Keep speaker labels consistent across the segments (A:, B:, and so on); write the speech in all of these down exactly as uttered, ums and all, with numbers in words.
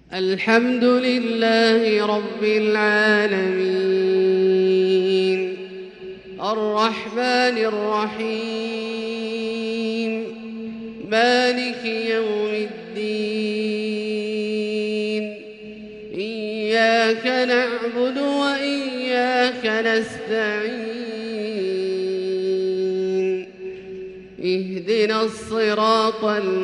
A: الحمد لله رب العالمين الرحمن الرحيم مالك يوم الدين إياك نعبد وإياك نستعين اهدنا الصراط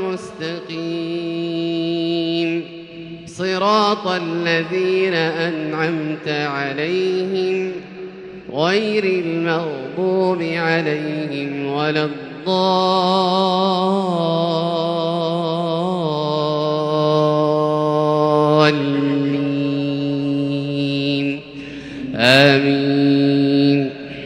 A: المستقيم صراط الذين أنعمت عليهم غير المغضوب عليهم ولا الضالين آمين.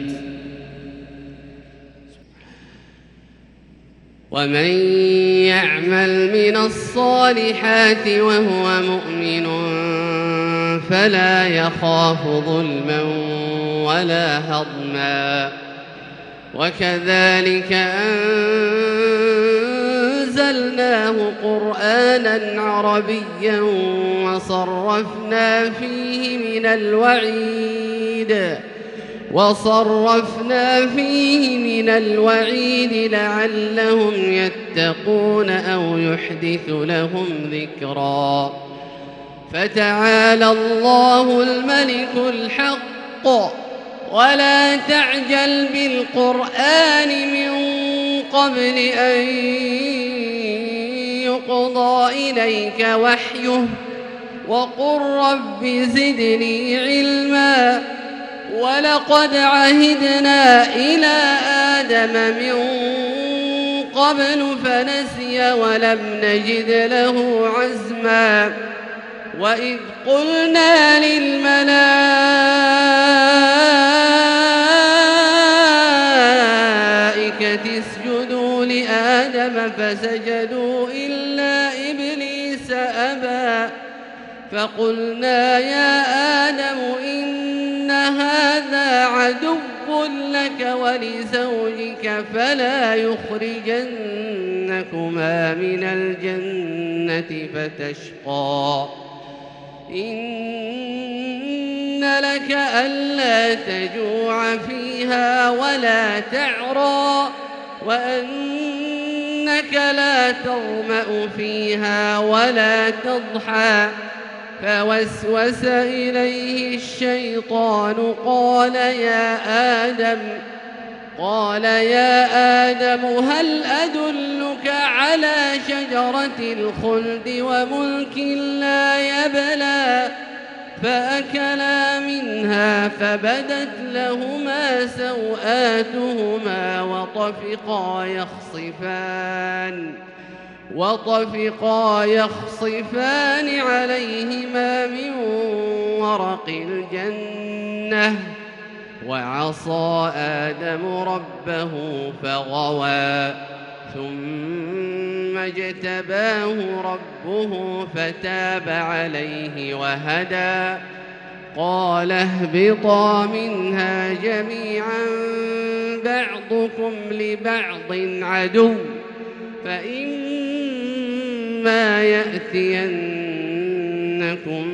A: ومن يعمل من الصالحات وهو مؤمن فلا يخاف ظلما ولا هضما وكذلك أنزلناه قرآنا عربيا وصرفنا فيه من الوعيد وصرفنا فيه من الوعيد لعلهم يتقون أو يحدث لهم ذكرا. فتعالى الله الملك الحق ولا تعجل بالقرآن من قبل أن يقضى إليك وحيه وقل رب زدني علما. ولقد عهدنا إلى آدم من قبل فنسي ولم نجد له عزما. وإذ قلنا للملائكة اسجدوا لآدم فسجدوا إلا إبليس أبى فقلنا يا آدم إن هذا عدو لك ولزوجك فلا يخرجنكما من الجنة فتشقى. إن لك ألا تجوع فيها ولا تعرى وأنك لا تظمأ فيها ولا تضحى. فوسوس إليه الشيطان قال يا آدم قال يا آدم هل أدلك على شجرة الخلد وملك لا يبلى. فأكلا منها فبدت لهما سوآتهما وطفقا يخصفان وطفقا يخصفان عليهما من ورق الجنة وعصى آدم ربه فغوى ثم اجتباه ربه فتاب عليه وهدى. قال اهبطا منها جميعا بعضكم لبعض عدو فإما يأتينكم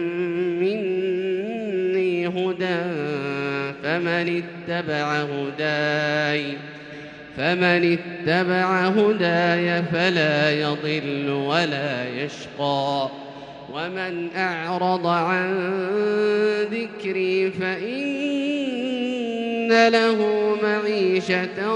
A: مني هدى فمن اتبع هداي فمن اتبع هداي فلا يضل ولا يشقى. ومن أعرض عن ذكري فإن له معيشة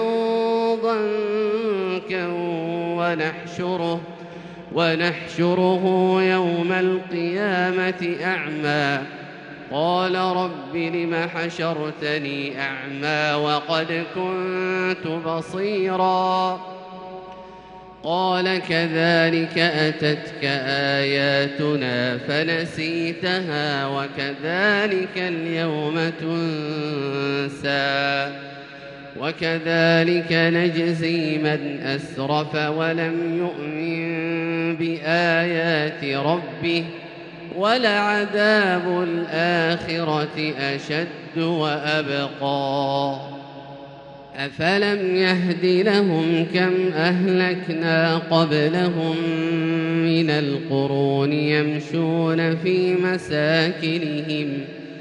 A: ضنكا ونحشره ونحشره يوم القيامة أعمى. قال رب لم حشرتني أعمى وقد كنت بصيرا. قال كذلك أتتك آياتنا فنسيتها وكذلك اليوم تنسى. وكذلك نجزي من أسرف ولم يؤمن بآيات ربه ولعذاب الآخرة أشد وأبقى. أفلم يهد لهم كم أهلكنا قبلهم من القرون يمشون في مساكنهم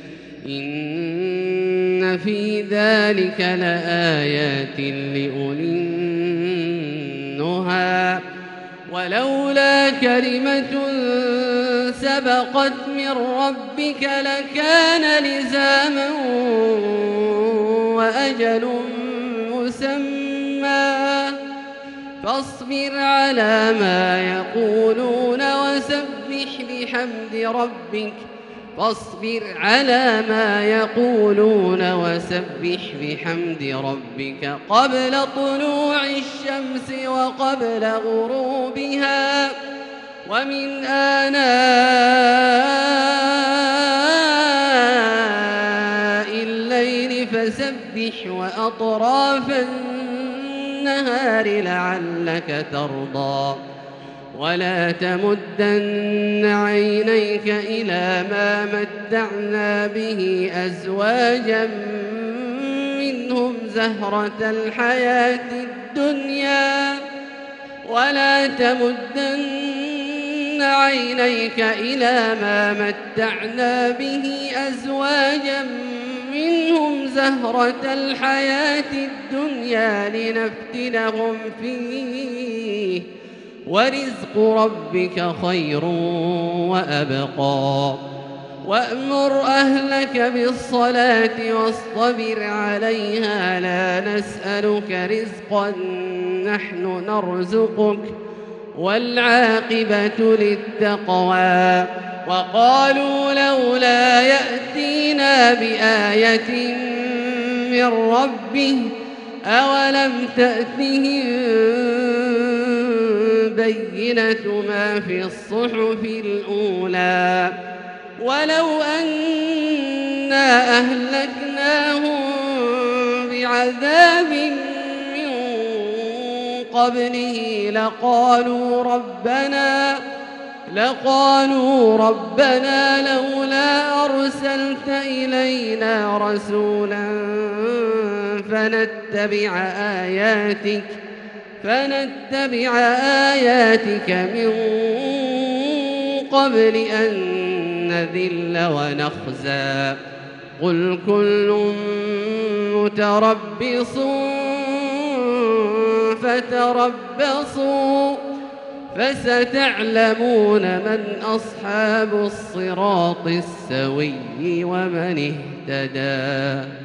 A: إن في ذلك لآيات لأولي النهى ولولا كلمة سبقت من ربك لكان لزاما وأجل مسمى فاصبر على ما يقولون وسبح بحمد ربك فاصبر على ما يقولون وسبح بحمد ربك قبل طلوع الشمس وقبل غروبها ومن آناء الليل فسبح وأطراف النهار لعلك ترضى ولا تمدن عينيك إلى ما متعنا به أزواجا منهم زهرة الحياة الدنيا ولا تمدن عينيك إلى ما متعنا به أزواجا منهم زهرة الحياة الدنيا لنفتنهم فيه ورزق ربك خير وأبقى وأمر أهلك بالصلاة واصطبر عليها لا نسألك رزقا نحن نرزقك والعاقبة للتقوى وقالوا لولا يأتينا بآية من ربه أولم تأتهم بينة ما في الصحف الأولى ولو أنا أهلكناهم بعذاب من قبله لقالوا ربنا لقالوا ربنا لولا أرسلت إلينا رسولا فنتبع آياتك فنتبع آياتك من قبل أن نذل ونخزى قل كل متربص فتربصوا فستعلمون من أصحاب الصراط السوي ومن اهتدى.